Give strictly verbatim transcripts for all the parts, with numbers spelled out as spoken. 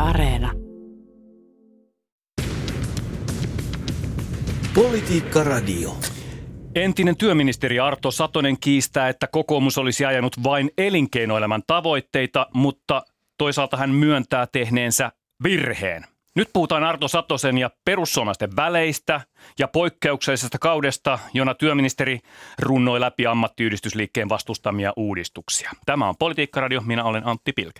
Areena. Politiikka Radio. Entinen työministeri Arto Satonen kiistää, että kokoomus olisi ajanut vain elinkeinoelämän tavoitteita, mutta toisaalta hän myöntää tehneensä virheen. Nyt puhutaan Arto Satosen ja perussuomalaisten väleistä ja poikkeuksellisesta kaudesta, jona työministeri runnoi läpi ammattiyhdistysliikkeen vastustamia uudistuksia. Tämä on Politiikka Radio, minä olen Antti Pilke.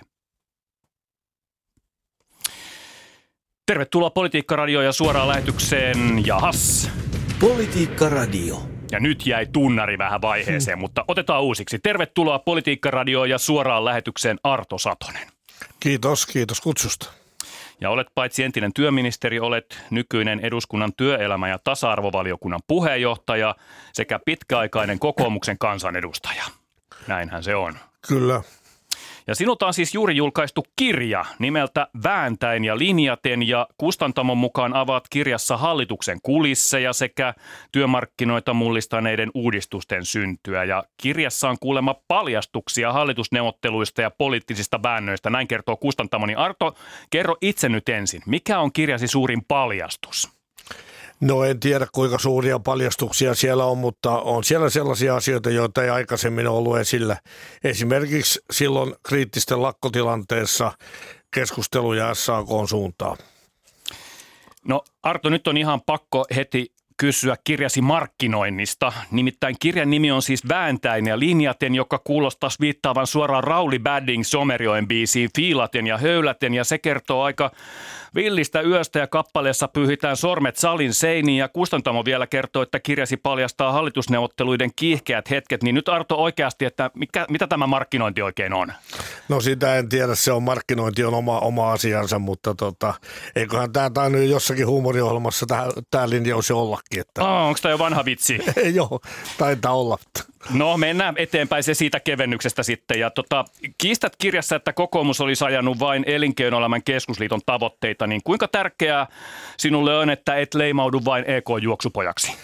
Tervetuloa Politiikka Radio ja suoraan lähetykseen. Jahas. Politiikka Radio. Ja nyt jäi tunnari vähän vaiheeseen, mutta otetaan uusiksi. Tervetuloa Politiikka Radio ja suoraan lähetykseen Arto Satonen. Kiitos, kiitos kutsusta. Ja olet paitsi entinen työministeri, olet nykyinen eduskunnan työelämä- ja tasa-arvovaliokunnan puheenjohtaja sekä pitkäaikainen kokoomuksen kansanedustaja. Näinhän se on. Kyllä. Ja sinulta on siis juuri julkaistu kirja nimeltä Vääntäen ja linjaten, ja kustantamon mukaan avaat kirjassa hallituksen kulisseja sekä työmarkkinoita mullistaneiden uudistusten syntyä. Ja kirjassa on kuulemma paljastuksia hallitusneuvotteluista ja poliittisista väännöistä. Näin kertoo kustantamoni. Arto, kerro itse nyt ensin. Mikä on kirjasi suurin paljastus? No en tiedä kuinka suuria paljastuksia siellä on, mutta on siellä sellaisia asioita, joita ei aikaisemmin ollut esillä. Esimerkiksi silloin kriittisten lakkotilanteessa keskusteluja S A K:n suuntaan. No Arto, nyt on ihan pakko heti kysyä kirjasi markkinoinnista. Nimittäin kirjan nimi on siis Vääntäen ja linjaten, joka kuulostaisi viittaavan suoraan Rauli Badding Somerjoen biisiin Fiilaten ja höyläten, ja se kertoo aika villistä yöstä ja kappaleessa pyyhitään sormet salin seiniin, ja kustantamo vielä kertoo, että kirjasi paljastaa hallitusneuvotteluiden kiihkeät hetket. Niin nyt Arto oikeasti, että mikä, mitä tämä markkinointi oikein on? No sitä en tiedä, se on markkinointi on oma, oma asiansa, mutta tota, eiköhän tämä tainnut jossakin huumoriohjelmassa tämä linjaus jo ollakin. Että... Oh, onko tämä jo vanha vitsi? Joo, taitaa olla. No mennään eteenpäin se siitä kevennyksestä sitten. Ja tota, kiistät kirjassa, että kokoomus olisi ajanut vain Elinkeinoelämän keskusliiton tavoitteita, niin kuinka tärkeää sinulle on, että et leimaudu vain E K-juoksupojaksi?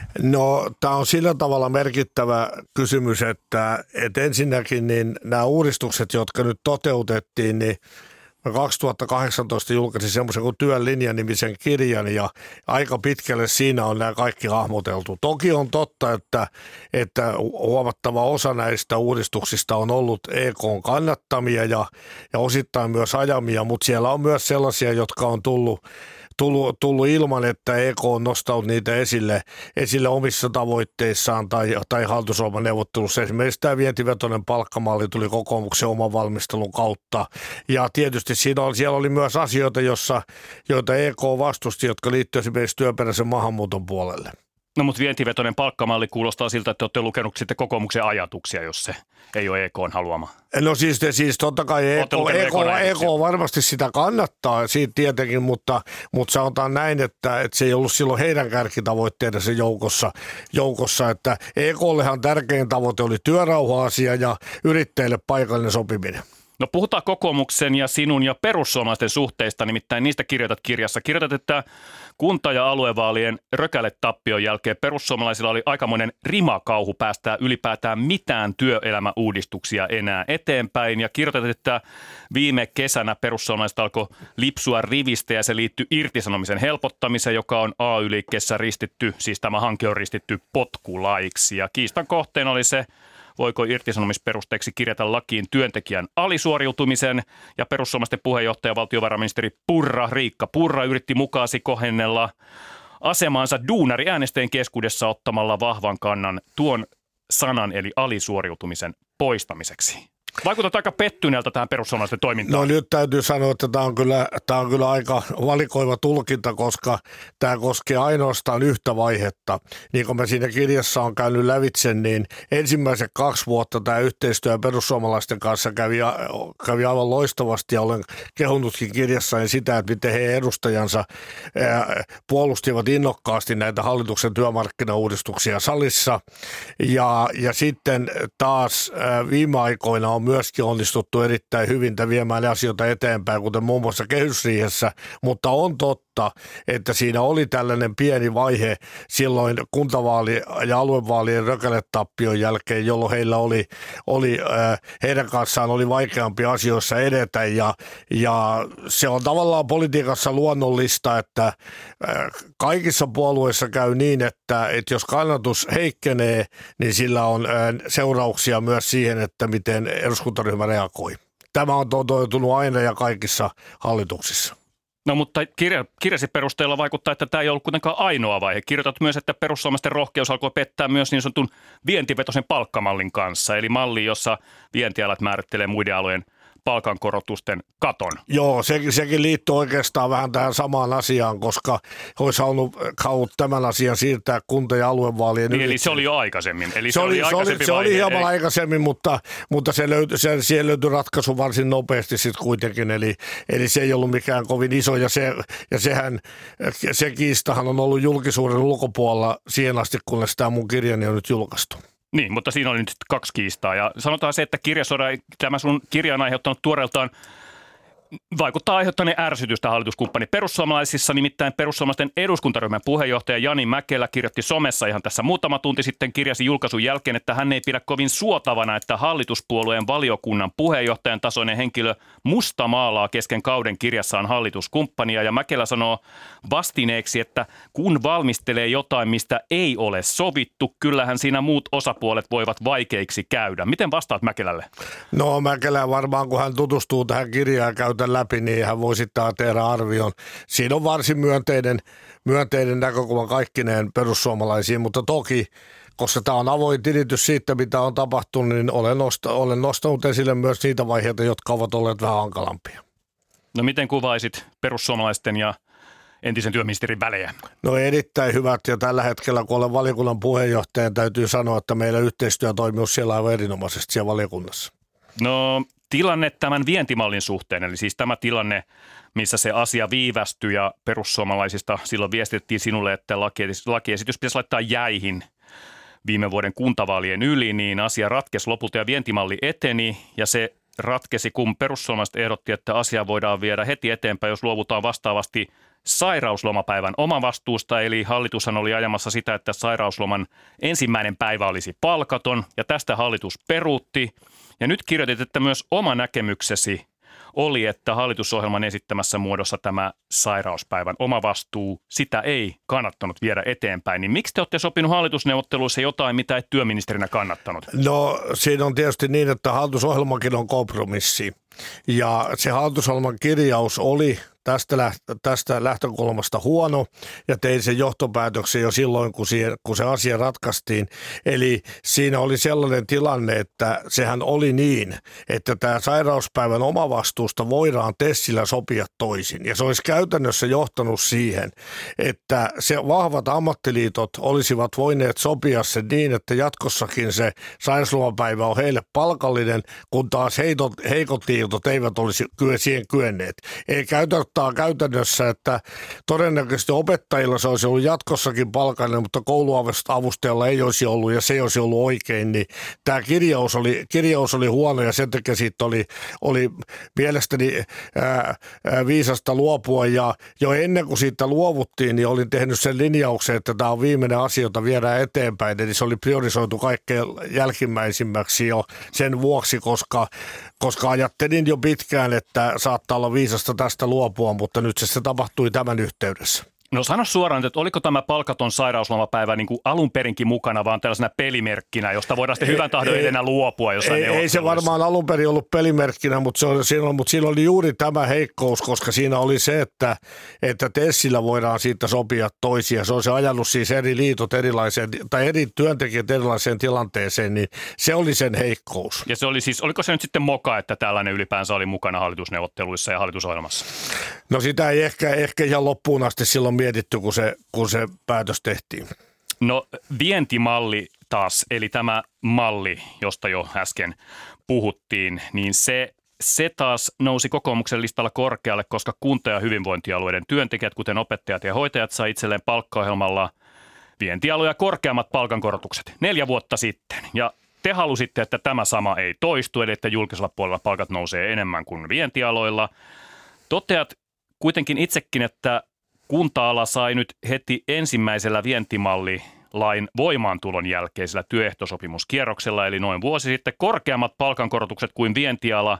No tämä on sillä tavalla merkittävä kysymys, että, että ensinnäkin niin nämä uudistukset, jotka nyt toteutettiin, niin kaksituhattakahdeksantoista julkaisin semmoisen kuin Työn linja-nimisen kirjan, ja aika pitkälle siinä on nämä kaikki hahmoteltu. Toki on totta, että, että huomattava osa näistä uudistuksista on ollut E K:n kannattamia ja, ja osittain myös ajamia, mutta siellä on myös sellaisia, jotka on tullut Tullut, tullut ilman, että E K on nostanut niitä esille, esille omissa tavoitteissaan tai, tai hallitusohjelmaneuvottelussa. Esimerkiksi tämä vientivetoinen palkkamalli tuli kokoomuksen oman valmistelun kautta. Ja tietysti siinä on, siellä oli myös asioita, jossa, joita E K vastusti, jotka liittyivät esimerkiksi työperäisen maahanmuuton puolelle. No mutta vientivetoinen palkkamalli kuulostaa siltä, että olette lukenut sitten kokoomuksen ajatuksia, jos se ei ole E K:n haluama. No siis, siis totta kai E K, E K, E K varmasti sitä kannattaa siitä tietenkin, mutta, mutta sanotaan näin, että, että se ei ollut silloin heidän kärkitavoitteidensa joukossa, joukossa, että E K:llehan tärkein tavoite oli työrauha-asia ja yrittäjille paikallinen sopiminen. No puhutaan kokoomuksen ja sinun ja perussuomalaisten suhteista, nimittäin niistä kirjoitat kirjassa. Kirjoitat, että kunta- ja aluevaalien rökäletappion jälkeen perussuomalaisilla oli aikamoinen rimakauhu päästää ylipäätään mitään työelämäuudistuksia enää eteenpäin. Ja kirjoitat, että viime kesänä perussuomalaiset alkoi lipsua rivistä ja se liittyi irtisanomisen helpottamiseen, joka on A Y-liikkeessä ristitty, siis tämä hanke on ristitty potkulaiksi. Ja kiistan kohteen oli se, voiko irtisanomisperusteeksi kirjata lakiin työntekijän alisuoriutumisen, ja perussuomalaisten puheenjohtaja valtiovarainministeri Purra, Riikka Purra, yritti mukaasi kohennella asemaansa duunariäänestäjien keskuudessa ottamalla vahvan kannan tuon sanan eli alisuoriutumisen poistamiseksi. Vaikutat aika pettyneeltä tähän perussuomalaisten toimintaan. No nyt täytyy sanoa, että tämä on kyllä, tämä on kyllä aika valikoiva tulkinta, koska tämä koskee ainoastaan yhtä vaihetta. Niin kuin mä siinä kirjassa on käynyt lävitse, niin ensimmäiset kaksi vuotta tämä yhteistyö perussuomalaisten kanssa kävi, kävi aivan loistavasti, ja olen kehunutkin kirjassani sitä, että miten he edustajansa puolustivat innokkaasti näitä hallituksen työmarkkinauudistuksia salissa. Ja, ja sitten taas viime aikoina on myöskin onnistuttu erittäin hyvin viemään asioita eteenpäin, kuten muun muassa kehysriihessä, mutta on totta, mutta että siinä oli tällainen pieni vaihe silloin kuntavaali- ja aluevaalien rökäletappion jälkeen, jolloin heillä oli, oli heidän kanssaan oli vaikeampi asioissa edetä ja, ja se on tavallaan politiikassa luonnollista, että kaikissa puolueissa käy niin, että, että jos kannatus heikkenee, niin sillä on seurauksia myös siihen, että miten eduskuntaryhmä reagoi. Tämä on toteutunut aina ja kaikissa hallituksissa. No mutta kirja, kirjasi perusteella vaikuttaa, että tämä ei ollut kuitenkaan ainoa vaihe. Kirjoitat myös, että perussuomalaisten rohkeus alkoi pettää myös niin sanotun vientivetoisen palkkamallin kanssa, eli malli, jossa vientialat määrittelee muiden alojen palkankorotusten katon. Joo, sekin, sekin liittyy oikeastaan vähän tähän samaan asiaan, koska olisi halunnut, halunnut tämän asian siirtää kunta- ja aluevaalien niin, eli se oli jo aikaisemmin. Eli se, se oli, oli, se oli, se oli hieman ei. aikaisemmin, mutta, mutta se löytyi, se, siihen löytyi ratkaisu varsin nopeasti sitten kuitenkin. Eli, eli se ei ollut mikään kovin iso ja, se, ja sehän, se kiistahan on ollut julkisuuden ulkopuolella siihen asti, kunnes tämä mun kirjani on nyt julkaistu. Niin, mutta siinä oli nyt kaksi kiistaa ja sanotaan se, että kirjasoda, tämä sun kirja on aiheuttanut tuoreeltaan, vaikuttaa aiheuttaneen ärsytystä hallituskumppani perussuomalaisissa, nimittäin perussuomalaisten eduskuntaryhmän puheenjohtaja Jani Mäkelä kirjoitti somessa ihan tässä muutama tunti sitten kirjasi julkaisun jälkeen, että hän ei pidä kovin suotavana, että hallituspuolueen valiokunnan puheenjohtajan tasoinen henkilö mustamaalaa kesken kauden kirjassaan hallituskumppania ja Mäkelä sanoo vastineeksi, että kun valmistelee jotain, mistä ei ole sovittu, kyllähän siinä muut osapuolet voivat vaikeiksi käydä. Miten vastaat Mäkelälle? No Mäkelä varmaan, kun hän tutustuu tähän kirjaan ja käy läpi, niin hän voi sitten tehdä arvion. Siinä on varsin myönteinen, myönteinen näkökulma kaikkineen perussuomalaisiin, mutta toki, koska tämä on avoin tilitys siitä, mitä on tapahtunut, niin olen, nosta, olen nostanut esille myös niitä vaiheita, jotka ovat olleet vähän hankalampia. No miten kuvaisit perussuomalaisten ja entisen työministerin välejä? No erittäin hyvät ja tällä hetkellä, kun olen valiokunnan puheenjohtajan, täytyy sanoa, että meillä yhteistyö toimii siellä aivan erinomaisesti siellä valiokunnassa. No tilanne tämän vientimallin suhteen, eli siis tämä tilanne, missä se asia viivästyi ja perussuomalaisista silloin viestitettiin sinulle, että lakiesitys pitäisi laittaa jäihin viime vuoden kuntavaalien yli, niin asia ratkesi lopulta ja vientimalli eteni ja se ratkesi, kun perussuomalaiset ehdotti, että asia voidaan viedä heti eteenpäin, jos luovutaan vastaavasti sairauslomapäivän omavastuusta, eli hallitushan oli ajamassa sitä, että sairausloman ensimmäinen päivä olisi palkaton ja tästä hallitus peruutti. Ja nyt kirjoitit, että myös oma näkemyksesi oli, että hallitusohjelman esittämässä muodossa tämä sairauspäivän omavastuu, sitä ei kannattanut viedä eteenpäin. Niin miksi te olette sopinut hallitusneuvotteluissa jotain, mitä et työministerinä kannattanut? No siinä on tietysti niin, että hallitusohjelmakin on kompromissi. Ja se hallitusohjelman kirjaus oli tästä, tästä lähtökulmasta huono ja tein sen johtopäätöksen jo silloin, kun, siihen, kun se asia ratkaistiin. Eli siinä oli sellainen tilanne, että sehän oli niin, että tämä sairauspäivän omavastuusta voidaan TESillä sopia toisin. Ja se olisi käytännössä johtanut siihen, että se vahvat ammattiliitot olisivat voineet sopia sen niin, että jatkossakin se sairauslomapäivä on heille palkallinen, kun taas heitot, heikot liitot eivät olisi siihen kyenneet. Ei käytännössä käytännössä, että todennäköisesti opettajilla se olisi ollut jatkossakin palkallinen, mutta kouluavustajalla ei olisi ollut ja se ei olisi ollut oikein, niin tämä kirjaus oli, kirjaus oli huono ja sen takia siitä oli, oli mielestäni ää, ää, viisasta luopua ja jo ennen kuin siitä luovuttiin, niin olin tehnyt sen linjauksen, että tämä on viimeinen asia, jota viedään eteenpäin, eli se oli priorisoitu kaikkein jälkimmäisimmäksi jo sen vuoksi, koska, koska ajattelin jo pitkään, että saattaa olla viisasta tästä luopua, mutta nyt se, se tapahtui tämän yhteydessä. No sano suoraan, että oliko tämä palkaton sairauslomapäivä niin kuin alun perinkin mukana, vaan tällaisena pelimerkkinä, josta voidaan sitten hyvän tahdon edenä luopua jossain ei, ei se varmaan alun perin ollut pelimerkkinä, mutta, se oli, siinä, mutta siinä oli juuri tämä heikkous, koska siinä oli se, että, että TESillä voidaan siitä sopia toisia. Se olisi ajanut siis eri liitot erilaiseen, tai eri työntekijät erilaiseen tilanteeseen, niin se oli sen heikkous. Ja se oli siis, oliko se nyt sitten moka, että tällainen ylipäänsä oli mukana hallitusneuvotteluissa ja hallitusohjelmassa? No sitä ei ehkä, ehkä ihan loppuun asti silloin mietitty, kun se, kun se päätös tehtiin. No vientimalli taas, eli tämä malli, josta jo äsken puhuttiin, niin se, se taas nousi kokoomuksen listalla korkealle, koska kunta- ja hyvinvointialueiden työntekijät, kuten opettajat ja hoitajat, sai itselleen palkkaohjelmalla vientialoja korkeammat palkankorotukset neljä vuotta sitten. Ja te halusitte, että tämä sama ei toistu, eli että julkisella puolella palkat nousee enemmän kuin vientialoilla. Toteat kuitenkin itsekin, että kunta-ala sai nyt heti ensimmäisellä vientimallilain voimaantulon jälkeisellä työehtosopimuskierroksella, eli noin vuosi sitten korkeammat palkankorotukset kuin vientiala.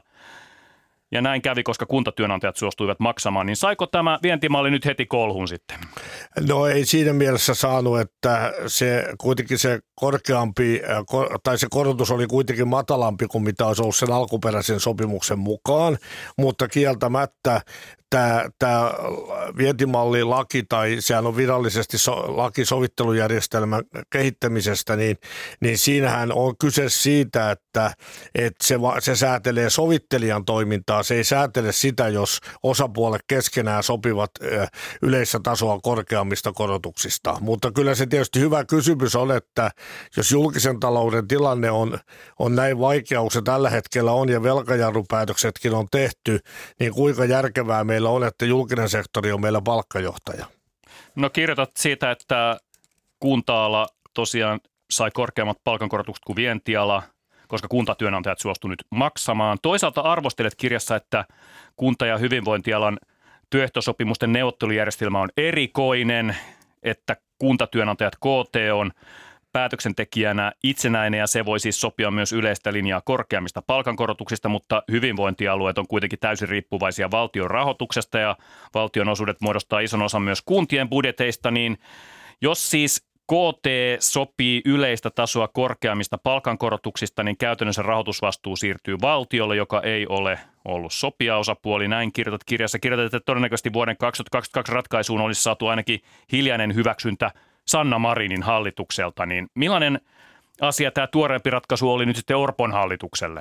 Ja näin kävi, koska kuntatyönantajat suostuivat maksamaan. Niin saiko tämä vientimalli nyt heti kolhun sitten? No ei siinä mielessä saanut, että se kuitenkin se korkeampi, tai se korotus oli kuitenkin matalampi kuin mitä olisi ollut sen alkuperäisen sopimuksen mukaan, mutta kieltämättä tämä, tämä vientimallilaki, tai sehän on virallisesti so, laki sovittelujärjestelmän kehittämisestä, niin, niin siinähän on kyse siitä, että, että se, se säätelee sovittelijan toimintaa, se ei säätele sitä, jos osapuolet keskenään sopivat yleistä tasoa korkeammista korotuksista. Mutta kyllä se tietysti hyvä kysymys on, että jos julkisen talouden tilanne on, on näin vaikea, kun se tällä hetkellä on ja velkajarrupäätöksetkin on tehty, niin kuinka järkevää meillä on, että julkinen sektori on meillä palkkajohtaja? No kirjoitat siitä, että kunta-ala tosiaan sai korkeammat palkankorotukset kuin vientiala, koska kuntatyönantajat suostuivat nyt maksamaan. Toisaalta arvostelet kirjassa, että kunta- ja hyvinvointialan työehtosopimusten neuvottelujärjestelmä on erikoinen, että kuntatyönantajat K T on päätöksentekijänä itsenäinen ja se voi siis sopia myös yleistä linjaa korkeammista palkankorotuksista, mutta hyvinvointialueet on kuitenkin täysin riippuvaisia valtion rahoituksesta ja valtion osuudet muodostaa ison osan myös kuntien budjeteista, niin jos siis K T sopii yleistä tasoa korkeammista palkankorotuksista, niin käytännössä rahoitusvastuu siirtyy valtiolle, joka ei ole ollut sopijaosapuoli. Näin kirjoitat kirjassa. Kirjoitat, että todennäköisesti vuoden kaksituhattakaksikymmentäkaksi ratkaisuun olisi saatu ainakin hiljainen hyväksyntä Sanna Marinin hallitukselta. Niin millainen asia tämä tuoreempi ratkaisu oli nyt sitten Orpon hallitukselle?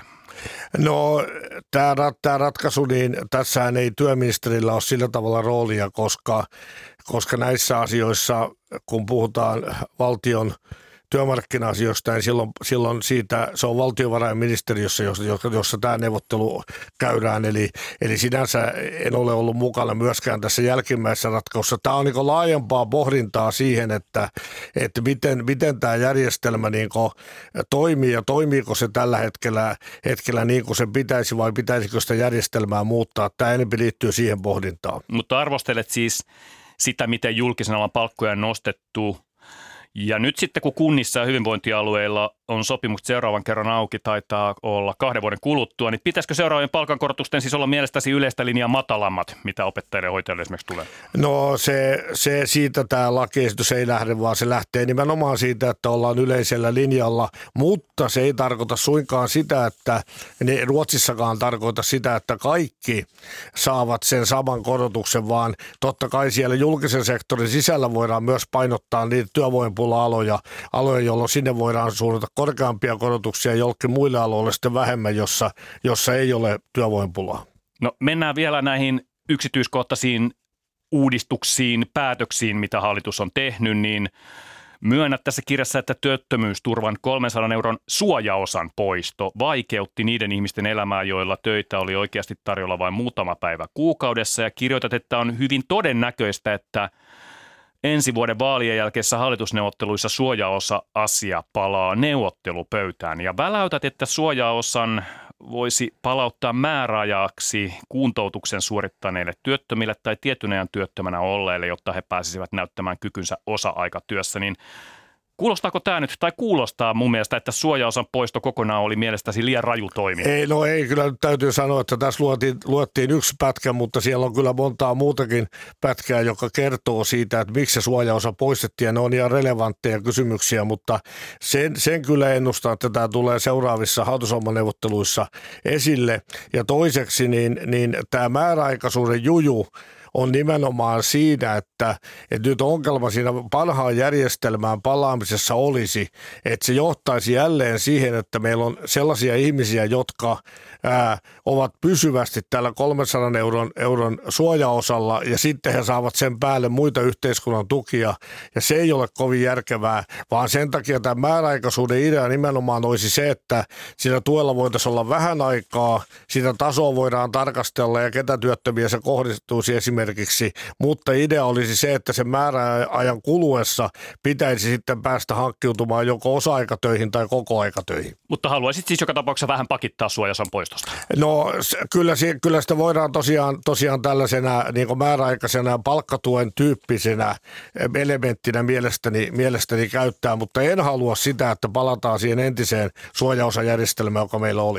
No tämä, tämä ratkaisu, niin tässähän ei työministerillä ole sillä tavalla roolia, koska, koska näissä asioissa, kun puhutaan valtion työmarkkina-asioista, niin silloin, silloin siitä, se on valtiovarainministeriössä, jossa, jossa tämä neuvottelu käydään, eli, eli sinänsä en ole ollut mukana myöskään tässä jälkimmäisessä ratkaisussa. Tämä on niin kuin laajempaa pohdintaa siihen, että, että miten, miten tämä järjestelmä niin kuin toimii ja toimiiko se tällä hetkellä, hetkellä niin kuin se pitäisi vai pitäisikö sitä järjestelmää muuttaa. Tämä enemmän liittyy siihen pohdintaan. Mutta arvostelet siis sitä, miten julkisen alan palkkoja on nostettu. Ja nyt sitten kun kunnissa ja hyvinvointialueilla on sopimukset seuraavan kerran auki, taitaa olla kahden vuoden kuluttua, niin pitäisikö seuraavien palkankorotusten siis olla mielestäsi yleistä linjaa matalammat, mitä opettajille ja hoitajille esimerkiksi tulee? No se, se siitä tämä lakiesitys ei lähde, vaan se lähtee nimenomaan siitä, että ollaan yleisellä linjalla, mutta se ei tarkoita suinkaan sitä, että ne Ruotsissakaan tarkoita sitä, että kaikki saavat sen saman korotuksen, vaan totta kai siellä julkisen sektorin sisällä voidaan myös painottaa niitä työvoimapula-aloja, aloja, jolloin sinne voidaan suunnata korkeampia korotuksia ja jollekin muille aloille sitten vähemmän, jossa, jossa ei ole työvoimapulaa. No mennään vielä näihin yksityiskohtaisiin uudistuksiin, päätöksiin, mitä hallitus on tehnyt, niin myönnät tässä kirjassa, että työttömyysturvan kolmensadan euron suojaosan poisto vaikeutti niiden ihmisten elämää, joilla töitä oli oikeasti tarjolla vain muutama päivä kuukaudessa, ja kirjoitat, että on hyvin todennäköistä, että ensi vuoden vaalien jälkeisessä hallitusneuvotteluissa suojaosa-asia palaa neuvottelupöytään ja väläytät, että suojaosan voisi palauttaa määräajaksi kuntoutuksen suorittaneille työttömille tai tietyn ajan työttömänä olleille, jotta he pääsisivät näyttämään kykynsä osa-aikatyössä, niin kuulostaako tämä nyt, tai kuulostaa mun mielestä, että suojaosan poisto kokonaan oli mielestäsi liian raju toimi? Ei, no ei, kyllä nyt täytyy sanoa, että tässä luettiin, luettiin yksi pätkä, mutta siellä on kyllä montaa muutakin pätkää, joka kertoo siitä, että miksi se suojaosa poistettiin, ja ne on ihan relevantteja kysymyksiä, mutta sen, sen kyllä ennustaa, että tämä tulee seuraavissa hallitusohjelmaneuvotteluissa esille, ja toiseksi niin, niin tämä määräaikaisuuden juju on nimenomaan siinä, että, että nyt ongelma siinä parhaan järjestelmään palaamisessa olisi, että se johtaisi jälleen siihen, että meillä on sellaisia ihmisiä, jotka ää, ovat pysyvästi tällä kolmensadan euron, euron suojaosalla ja sitten he saavat sen päälle muita yhteiskunnan tukia ja se ei ole kovin järkevää, vaan sen takia tämä määräaikaisuuden idea nimenomaan olisi se, että siinä tuella voitaisiin olla vähän aikaa, sitä tasoa voidaan tarkastella ja ketä työttömiä se kohdistuisi esimerkiksi esimerkiksi, mutta idea olisi se, että sen määräajan kuluessa pitäisi sitten päästä hankkiutumaan joko osa-aikatöihin tai kokoaikatöihin. Mutta haluaisit siis joka tapauksessa vähän pakittaa suojaosan poistosta? No kyllä, kyllä sitä voidaan tosiaan, tosiaan tällaisena niin kuin määräaikaisena palkkatuen tyyppisenä elementtinä mielestäni, mielestäni käyttää, mutta en halua sitä, että palataan siihen entiseen suojaosajärjestelmään, joka meillä oli.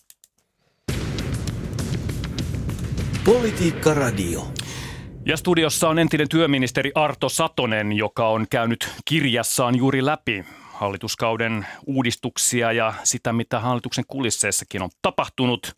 Politiikka Radio. Ja studiossa on entinen työministeri Arto Satonen, joka on käynyt kirjassaan juuri läpi hallituskauden uudistuksia ja sitä, mitä hallituksen kulisseissakin on tapahtunut.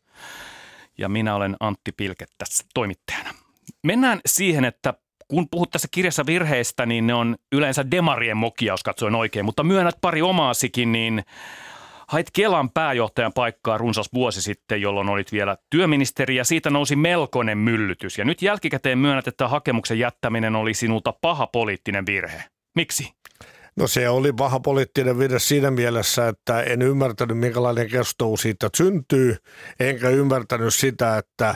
Ja minä olen Antti Pilke tässä toimittajana. Mennään siihen, että kun puhut tässä kirjassa virheistä, niin ne on yleensä demarien mokia, jos katsoin oikein. Mutta myönnät pari omaasikin, niin hait Kelan pääjohtajan paikkaa runsas vuosi sitten, jolloin olit vielä työministeri ja siitä nousi melkoinen myllytys. Ja nyt jälkikäteen myönnät, että hakemuksen jättäminen oli sinulta paha poliittinen virhe. Miksi? No se oli paha poliittinen virhe siinä mielessä, että en ymmärtänyt, minkälainen keskustelu siitä syntyy, enkä ymmärtänyt sitä, että,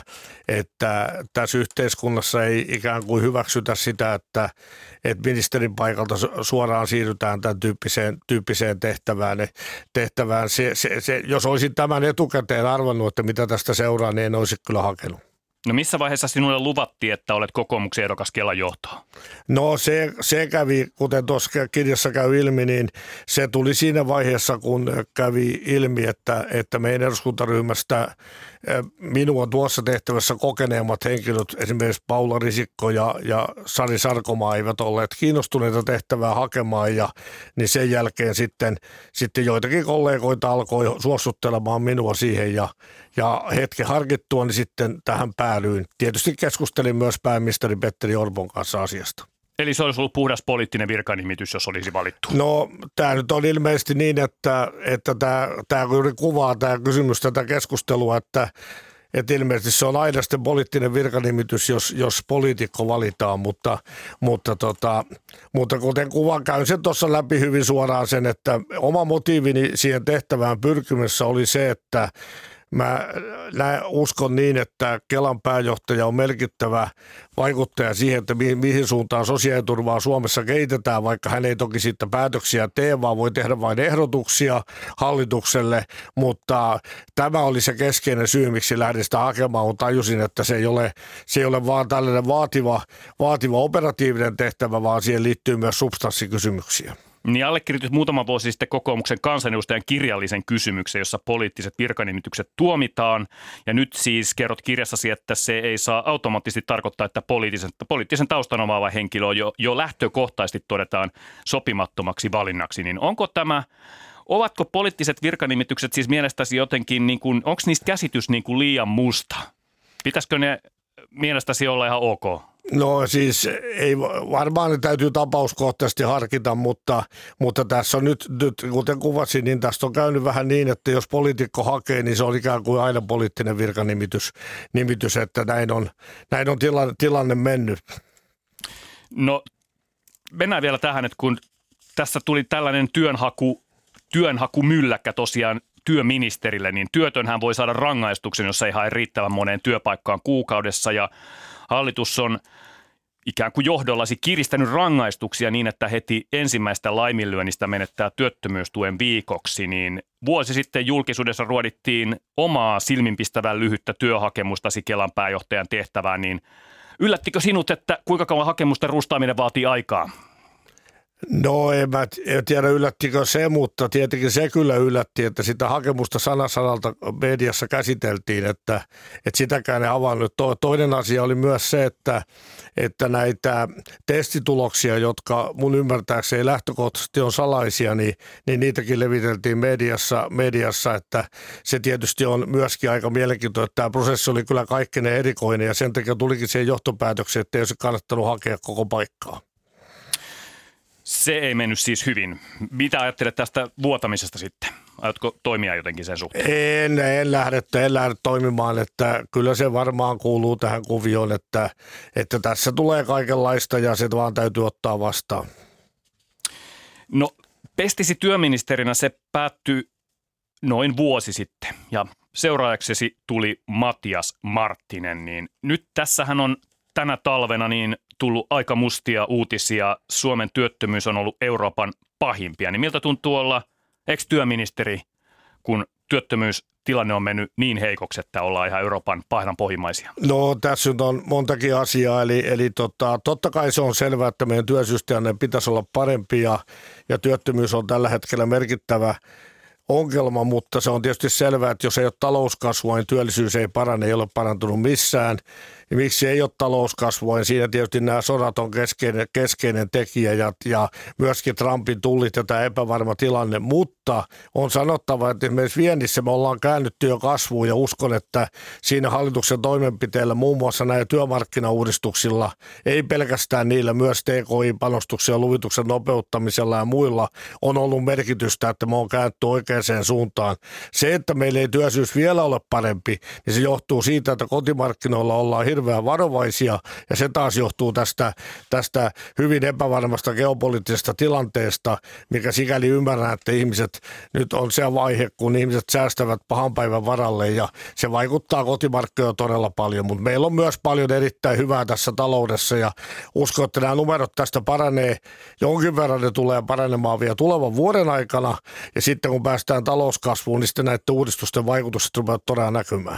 että tässä yhteiskunnassa ei ikään kuin hyväksytä sitä, että, että ministerin paikalta suoraan siirrytään tämän tyyppiseen, tyyppiseen tehtävään. tehtävään. Se, se, se, jos olisin tämän etukäteen arvannut, että mitä tästä seuraa, niin en olisi kyllä hakenut. No missä vaiheessa sinulle luvattiin, että olet kokoomuksen ehdokas Kelan johtoon? No se, se kävi, kuten tuossa kirjassa käy ilmi, niin se tuli siinä vaiheessa, kun kävi ilmi, että, että meidän eduskuntaryhmästä minua tuossa tehtävässä kokeneemmat henkilöt, esimerkiksi Paula Risikko ja, ja Sari Sarkomaa eivät olleet kiinnostuneita tehtävää hakemaan ja niin sen jälkeen sitten, sitten joitakin kollegoita alkoi suostuttelemaan minua siihen ja, ja hetken harkittua niin sitten tähän päälyin. Tietysti keskustelin myös pääministeri Petteri Orpon kanssa asiasta. Eli se olisi ollut puhdas poliittinen virkanimitys, jos olisi valittu? No tämä nyt on ilmeisesti niin, että, että tämä, tämä juuri kuvaa tämä kysymys tätä keskustelua, että, että ilmeisesti se on aina sitten poliittinen virkanimitys, jos, jos poliitikko valitaan, mutta, mutta, tota, mutta kuten kuva käyn sen tuossa läpi hyvin suoraan sen, että oma motiivini siihen tehtävään pyrkimessä oli se, että mä näin, uskon niin, että Kelan pääjohtaja on merkittävä vaikuttaja siihen, että mihin, mihin suuntaan sosiaaliturvaa Suomessa kehitetään, vaikka hän ei toki siitä päätöksiä tee, vaan voi tehdä vain ehdotuksia hallitukselle, mutta tämä oli se keskeinen syy, miksi lähdin sitä hakemaan, mutta tajusin, että se ei ole, se ei ole vaan tällainen vaativa, vaativa operatiivinen tehtävä, vaan siihen liittyy myös substanssikysymyksiä. Niin allekirjoitit muutama vuosi sitten kokoomuksen kansanedustajan kirjallisen kysymyksen, jossa poliittiset virkanimitykset tuomitaan. Ja nyt siis kerrot kirjassasi, että se ei saa automaattisesti tarkoittaa, että poliittisen, poliittisen taustan omaava henkilö jo, jo lähtökohtaisesti todetaan sopimattomaksi valinnaksi. Niin onko tämä, ovatko poliittiset virkanimitykset siis mielestäsi jotenkin, niin kuin, onko niistä käsitys niin kuin liian musta? Pitäisikö ne mielestäsi olla ihan ok? No siis ei, varmaan ne täytyy tapauskohtaisesti harkita, mutta, mutta tässä on nyt, nyt, kuten kuvasin, niin tästä on käynyt vähän niin, että jos poliitikko hakee, niin se on ikään kuin aina poliittinen virkanimitys, nimitys, että näin on, näin on tilanne, tilanne mennyt. No mennään vielä tähän, että kun tässä tuli tällainen työnhaku, työnhakumylläkkä tosiaan työministerille, niin työtönhän voi saada rangaistuksen, jos ei hae riittävän moneen työpaikkaan kuukaudessa ja hallitus on ikään kuin johdollasi kiristänyt rangaistuksia niin, että heti ensimmäistä laiminlyönnistä menettää työttömyystuen viikoksi, niin vuosi sitten julkisuudessa ruodittiin omaa silminpistävän lyhyttä työhakemustasi Kelan pääjohtajan tehtävään, niin yllättikö sinut, että kuinka kauan hakemusten rustaaminen vaatii aikaa? No en mä tiedä yllättikö se, mutta tietenkin se kyllä yllätti, että sitä hakemusta sana sanalta mediassa käsiteltiin, että, että sitäkään ei avannut. Toinen asia oli myös se, että, että näitä testituloksia, jotka mun ymmärtääkseni lähtökohtaisesti on salaisia, niin, niin niitäkin leviteltiin mediassa, mediassa, että se tietysti on myöskin aika mielenkiintoinen, että tämä prosessi oli kyllä kaikkein erikoinen ja sen takia tulikin siihen johtopäätökseen, että ei olisi kannattanut hakea koko paikkaa. Se ei mennyt siis hyvin. Mitä ajattelet tästä vuotamisesta sitten? Aiotko toimia jotenkin sen suhteen? En, en, lähde, en lähde toimimaan, että kyllä se varmaan kuuluu tähän kuvioon, että, että tässä tulee kaikenlaista ja se vaan täytyy ottaa vastaan. No pestisi työministerinä se päättyi noin vuosi sitten ja seuraajaksesi tuli Matias Marttinen, niin nyt tässähän on tänä talvena niin tullut aika mustia uutisia. Suomen työttömyys on ollut Euroopan pahimpia. Niin miltä tuntuu olla ex-työministeri, kun työttömyystilanne on mennyt niin heikoksi, että ollaan ihan Euroopan pahdan pohjimmaisia? No tässä nyt on montakin asiaa, eli, eli tota, totta kai se on selvää, että meidän työllisyystilanne pitäisi olla parempi ja, ja työttömyys on tällä hetkellä merkittävä ongelma, mutta se on tietysti selvää, että jos ei ole talouskasvua, niin työllisyys ei parane, ei ole parantunut missään. Ja miksi ei ole talouskasvua, niin siinä tietysti nämä sodat on keskeinen, keskeinen tekijä ja, ja myöskin Trumpin tullit ja tämä epävarma tilanne, mutta on sanottava, että esimerkiksi viennissä me ollaan käännytty jo kasvuun ja uskon, että siinä hallituksen toimenpiteillä muun muassa näillä työmarkkinauudistuksilla, ei pelkästään niillä, myös T K I-panostuksia, luvituksen nopeuttamisella ja muilla on ollut merkitystä, että me on kääntynyt oikeaan suuntaan. Se, että meillä ei työllisyys vielä ole parempi, niin se johtuu siitä, että kotimarkkinoilla ollaan hirveän varovaisia ja se taas johtuu tästä, tästä hyvin epävarmasta geopoliittisesta tilanteesta, mikä sikäli ymmärrän, että ihmiset nyt on se vaihe, kun ihmiset säästävät pahan päivän varalle ja se vaikuttaa kotimarkkinoilla todella paljon, mutta meillä on myös paljon erittäin hyvää tässä taloudessa ja uskon, että nämä numerot tästä paranee, jonkin verran ne tulee paranemaan vielä tulevan vuoden aikana ja sitten kun päästään talouskasvuun, niin sitten näiden uudistusten vaikutukset rupeavat todella näkymään.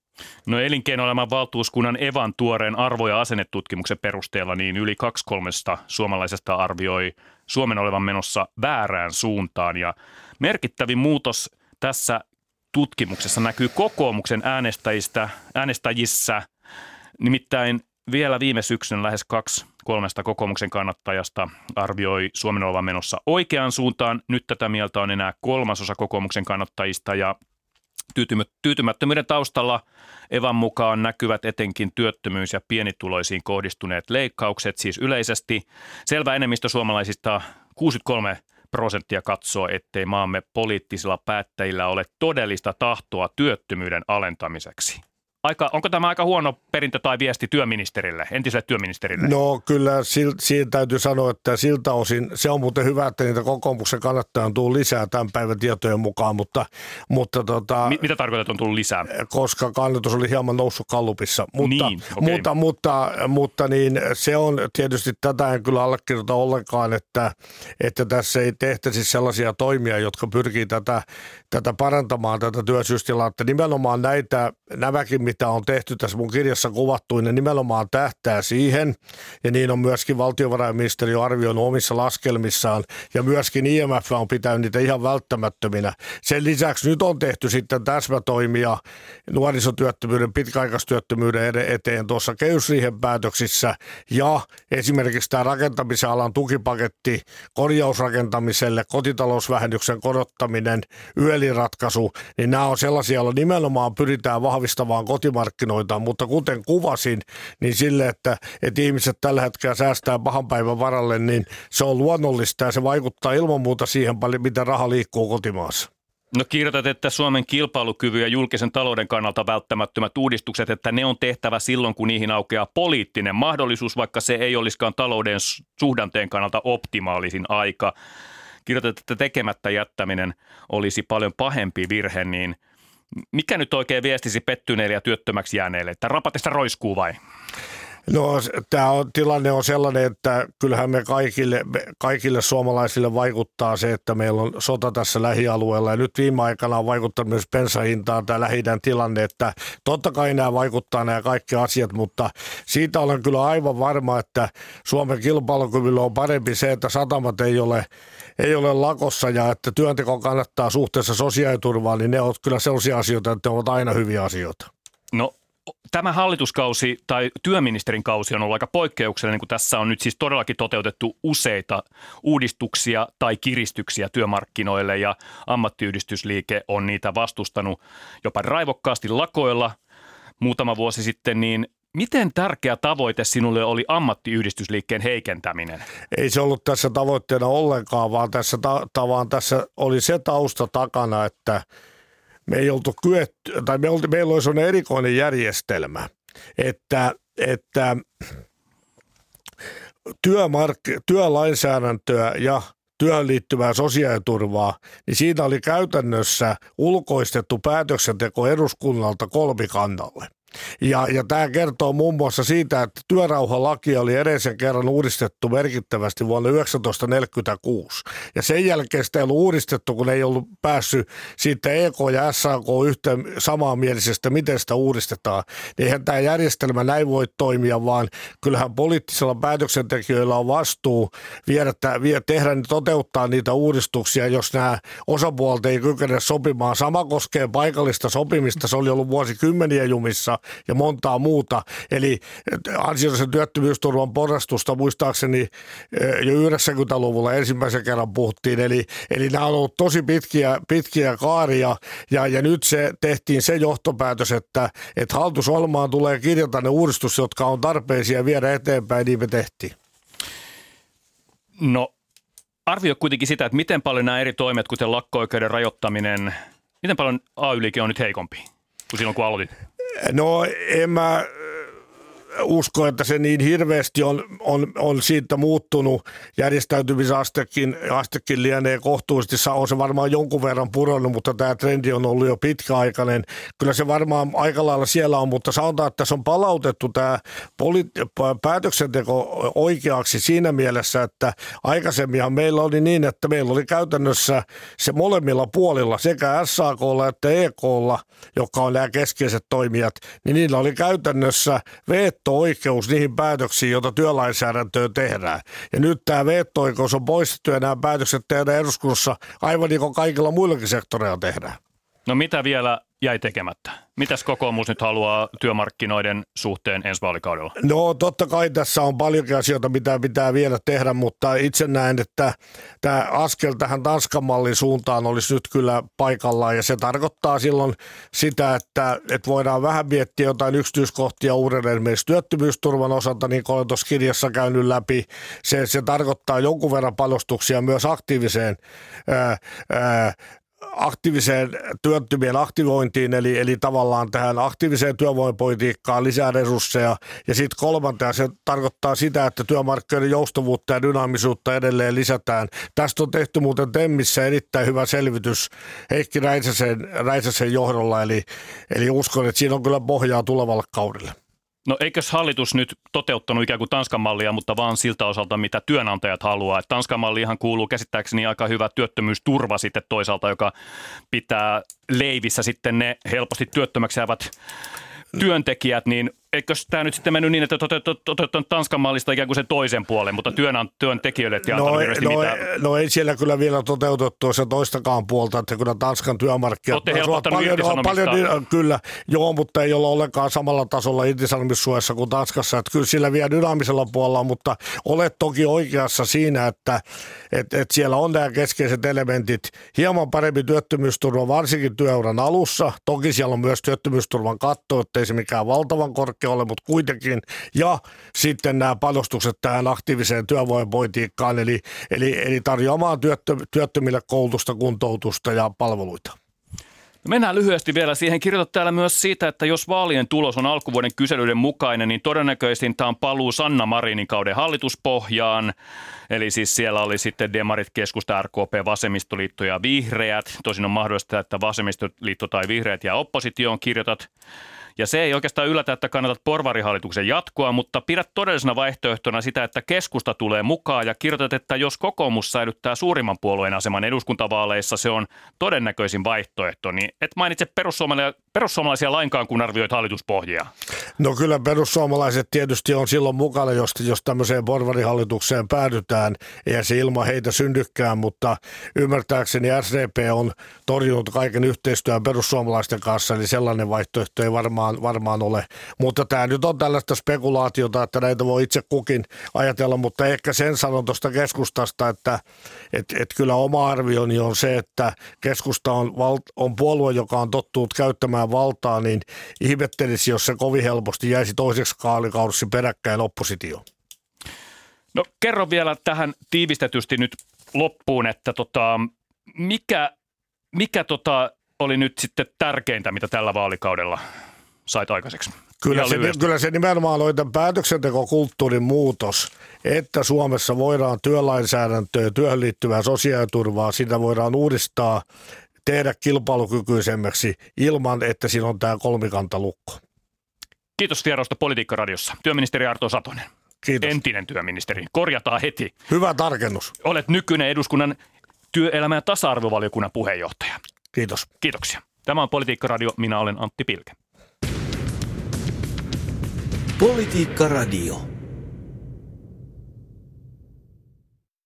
No elinkeinoelämän valtuuskunnan Evan tuoreen arvo- ja asennetutkimuksen perusteella niin yli kaksi kolmesta suomalaisesta arvioi Suomen olevan menossa väärään suuntaan ja merkittävin muutos tässä tutkimuksessa näkyy kokoomuksen äänestäjistä, äänestäjissä, nimittäin vielä viime syksyn lähes kaksi kolmesta kokoomuksen kannattajasta arvioi Suomen olevan menossa oikeaan suuntaan. Nyt tätä mieltä on enää kolmasosa kokoomuksen kannattajista ja tyytymättömyyden taustalla Evan mukaan näkyvät etenkin työttömyys- ja pienituloisiin kohdistuneet leikkaukset, siis yleisesti. Selvä enemmistö suomalaisista, kuusikymmentäkolme prosenttia katsoo, ettei maamme poliittisilla päättäjillä ole todellista tahtoa työttömyyden alentamiseksi. Aika, onko tämä aika huono perintö tai viesti työministerille, entiselle työministerille? No kyllä siitä täytyy sanoa, että siltä osin se on muuten hyvä, että niitä kokoomuksen kannattajia on tullut lisää tämän päivän tietojen mukaan, mutta... mutta tota, M- mitä tarkoitat on tullut lisää? Koska kannatus oli hieman noussut Gallupissa, mutta, niin, okay. mutta, mutta, mutta niin se on tietysti tätä en kyllä allekirjoita ollenkaan, että, että tässä ei tehtäisi sellaisia toimia, jotka pyrkii tätä, tätä parantamaan, tätä työllisyystilannetta. Nimenomaan näitä, nämäkin mitä on tehty tässä mun kirjassa kuvattu, ne nimenomaan tähtää siihen, ja niin on myöskin valtiovarainministeriö arvioinut omissa laskelmissaan, ja myöskin I M F on pitänyt niitä ihan välttämättöminä. Sen lisäksi nyt on tehty sitten täsmätoimia nuorisotyöttömyyden, pitkäaikaistyöttömyyden eteen tuossa kehysriihen päätöksissä, ja esimerkiksi tämä rakentamisen alan tukipaketti korjausrakentamiselle, kotitalousvähennyksen korottaminen, yöliratkaisu, niin nämä on sellaisia, joilla nimenomaan pyritään vahvistamaan kotimarkkinoita, mutta kuten kuvasin, niin sille, että, että ihmiset tällä hetkellä säästää pahan päivän varalle, niin se on luonnollista ja se vaikuttaa ilman muuta siihen paljon, miten raha liikkuu kotimaassa. No kirjoitat, että Suomen kilpailukyvyn ja julkisen talouden kannalta välttämättömät uudistukset, että ne on tehtävä silloin, kun niihin aukeaa poliittinen mahdollisuus, vaikka se ei olisikaan talouden suhdanteen kannalta optimaalisin aika. Kirjoitat, että tekemättä jättäminen olisi paljon pahempi virhe, niin mikä nyt oikein viestisi pettyneille ja työttömäksi jääneille, että rapatesta roiskuu vai? No tämä on, tilanne on sellainen, että kyllähän me kaikille, me kaikille suomalaisille vaikuttaa se, että meillä on sota tässä lähialueella ja nyt viime aikana on vaikuttanut myös bensahintaan tämä Lähi-idän tilanne, että totta kai nämä vaikuttaa nämä kaikki asiat, mutta siitä olen kyllä aivan varma, että Suomen kilpailukyvyllä on parempi se, että satamat ei ole ei ole lakossa ja että työnteko kannattaa suhteessa sosiaaliturvaan, niin ne ovat kyllä sellaisia asioita, että ne ovat aina hyviä asioita. No tämä hallituskausi tai työministerin kausi on ollut aika poikkeuksellinen, kun tässä on nyt siis todellakin toteutettu useita uudistuksia tai kiristyksiä työmarkkinoille ja ammattiyhdistysliike on niitä vastustanut jopa raivokkaasti lakoilla muutama vuosi sitten, niin miten tärkeä tavoite sinulle oli ammattiyhdistysliikkeen heikentäminen? Ei se ollut tässä tavoitteena ollenkaan, vaan tässä, ta- vaan tässä oli se tausta takana, että me ei oltu kyetty, tai me olti, meillä oli sellainen erikoinen järjestelmä, että, että työmark- työlainsäädäntöä ja työhön liittyvää sosiaaliturvaa, niin siitä oli käytännössä ulkoistettu päätöksenteko eduskunnalta kolmikannalle. Ja, ja tämä kertoo muun muassa siitä, että työrauhalaki oli edellisen kerran uudistettu merkittävästi vuonna yhdeksäntoistasataaneljäkymmentäkuusi. Ja sen jälkeen sitä ei ollut uudistettu, kun ei ollut päässyt siitä E K ja S A K yhteen samanmielisestä, miten sitä uudistetaan. Eihän tämä järjestelmä näin voi toimia, vaan kyllähän poliittisilla päätöksentekijöillä on vastuu viedä, viedä, tehdä, toteuttaa niitä uudistuksia, jos nämä osapuolet ei kykene sopimaan. Sama koskee paikallista sopimista, se oli ollut vuosikymmeniä jumissa ja montaa muuta. Eli ansiollisen työttömyysturvan porrastusta muistaakseni jo yhdeksänkymmentäluvulla ensimmäisen kerran puhuttiin. Eli, eli nämä on ollut tosi pitkiä, pitkiä kaaria ja, ja nyt se tehtiin se johtopäätös, että, että hallitusohjelmaan tulee kirjata ne uudistus, jotka on tarpeisia viedä eteenpäin, niin me tehtiin. No arvioi kuitenkin sitä, että miten paljon nämä eri toimet, kuten lakko-oikeuden rajoittaminen, miten paljon A Y-liike on nyt heikompi kuin silloin, kun aloitit? No en mä usko, että se niin hirveästi on, on, on siitä muuttunut. Järjestäytymisastekin astekin lienee kohtuullisesti. On se varmaan jonkun verran pudonnut, mutta tämä trendi on ollut jo pitkäaikainen. Kyllä se varmaan aika lailla siellä on, mutta sanotaan, että tässä on palautettu tämä poli- päätöksenteko oikeaksi siinä mielessä, että aikaisemminhan meillä oli niin, että meillä oli käytännössä se molemmilla puolilla, sekä S A K:lla että E K:lla, jotka on nämä keskeiset toimijat, niin niillä oli käytännössä veto-oikeus niihin päätöksiin, joita työlainsäädäntöön tehdään. Ja nyt tämä veto-oikeus on poistettu ja nämä päätökset tehdään eduskunnassa aivan niin kuin kaikilla muillakin sektoreilla tehdään. No mitä vielä jäi tekemättä? Mitäs kokoomus nyt haluaa työmarkkinoiden suhteen ensi vaalikaudella? No totta kai tässä on paljonkin asioita, mitä pitää vielä tehdä, mutta itse näen, että tämä askel tähän Tanskan mallin suuntaan olisi nyt kyllä paikallaan ja se tarkoittaa silloin sitä, että, että voidaan vähän miettiä jotain yksityiskohtia uudelleen esimerkiksi työttömyysturvan osalta, niin kuin olen tuossa kirjassa käynyt läpi. Se, se tarkoittaa jonkun verran panostuksia myös aktiiviseen ää, ää, aktiiviseen työttömien aktivointiin, eli, eli tavallaan tähän aktiiviseen työvoimapolitiikkaan lisää resursseja. Ja sitten kolmantena se tarkoittaa sitä, että työmarkkinoiden joustavuutta ja dynaamisuutta edelleen lisätään. Tästä on tehty muuten Temmissä erittäin hyvä selvitys Heikki Räisäsen, Räisäsen johdolla, eli, eli uskon, että siinä on kyllä pohjaa tulevalle kaudelle. No eikös hallitus nyt toteuttanut ikään kuin Tanskan mallia, mutta vaan siltä osalta, mitä työnantajat haluaa. Että Tanskan mallihan kuuluu käsittääkseni aika hyvä työttömyysturva sitten toisaalta, joka pitää leivissä sitten ne helposti työttömäksi jäävät työntekijät, niin eikös tämä nyt sitten mennyt niin, että toteuttanut Tanskan mallista ikään kuin sen toisen puolen, mutta työntekijöille et no, no, mitään. No ei siellä kyllä vielä toteutettu se toistakaan puolta, että kyllä Tanskan työmarkkinat olette helpottanut paljon, paljon, kyllä, joo, mutta ei olla ollenkaan samalla tasolla irtisanomissuojassa kuin Tanskassa, että kyllä sillä vielä dynaamisella puolella, mutta olet toki oikeassa siinä, että et, et siellä on nämä keskeiset elementit, hieman parempi työttömyysturva, varsinkin työuran alussa, toki siellä on myös työttömyystturvan katto, ettei se mikään valtavan korkea ole, mutta kuitenkin, ja sitten nämä panostukset tähän aktiiviseen työvoimapolitiikkaan, eli, eli, eli tarjoamaan työttö, työttömille koulutusta, kuntoutusta ja palveluita. Mennään lyhyesti vielä siihen. Kirjoitat täällä myös siitä, että jos vaalien tulos on alkuvuoden kyselyiden mukainen, niin todennäköisesti tämä on paluu Sanna Marinin kauden hallituspohjaan. Eli siis siellä oli sitten demarit, keskusta, R K P, vasemmistoliitto ja vihreät. Tosin on mahdollista, että vasemmistoliitto tai vihreät jää oppositioon, kirjoitat. Ja se ei oikeastaan yllätä, että kannatat porvarihallituksen jatkoa, mutta pidät todellisena vaihtoehtona sitä, että keskusta tulee mukaan ja kirjoitat, että jos kokoomus säilyttää suurimman puolueen aseman eduskuntavaaleissa, se on todennäköisin vaihtoehto. Niin et mainitse perussuomalaisia, perussuomalaisia lainkaan, kun arvioit hallituspohjia. No kyllä perussuomalaiset tietysti on silloin mukana, jos, jos tämmöiseen porvarihallitukseen päädytään. Eihän se ilman heitä syndykään, mutta ymmärtääkseni S D P on torjunut kaiken yhteistyön perussuomalaisten kanssa, eli sellainen vaihtoehto ei varmaan varmaan ole, mutta tämä nyt on tällaista spekulaatiota, että näitä voi itse kukin ajatella, mutta ehkä sen sanon tuosta keskustasta, että et, et kyllä oma arvioni on se, että keskusta on, val, on puolue, joka on tottunut käyttämään valtaa, niin ihmettelisi, jos se kovin helposti jäisi toiseksi kaalikaudeksi peräkkäin oppositioon. No kerro vielä tähän tiivistetysti nyt loppuun, että tota, mikä, mikä tota oli nyt sitten tärkeintä, mitä tällä vaalikaudella sait aikaiseksi? Kyllä se, kyllä se nimenomaan oli tämän päätöksentekokulttuurin muutos, että Suomessa voidaan työlainsäädäntöä, työhön liittyvää sosiaaliturvaa, sitä voidaan uudistaa, tehdä kilpailukykyisemmäksi ilman, että siinä on tämä kolmikantalukko. Kiitos vierausta Politiikka-radiossa. Työministeri Arto Satonen. Kiitos. Entinen työministeri. Korjataan heti. Hyvä tarkennus. Olet nykyinen eduskunnan työelämä- ja tasa-arvovaliokunnan puheenjohtaja. Kiitos. Kiitoksia. Tämä on Politiikka-radio. Minä olen Antti Pilke. Politiikka Radio.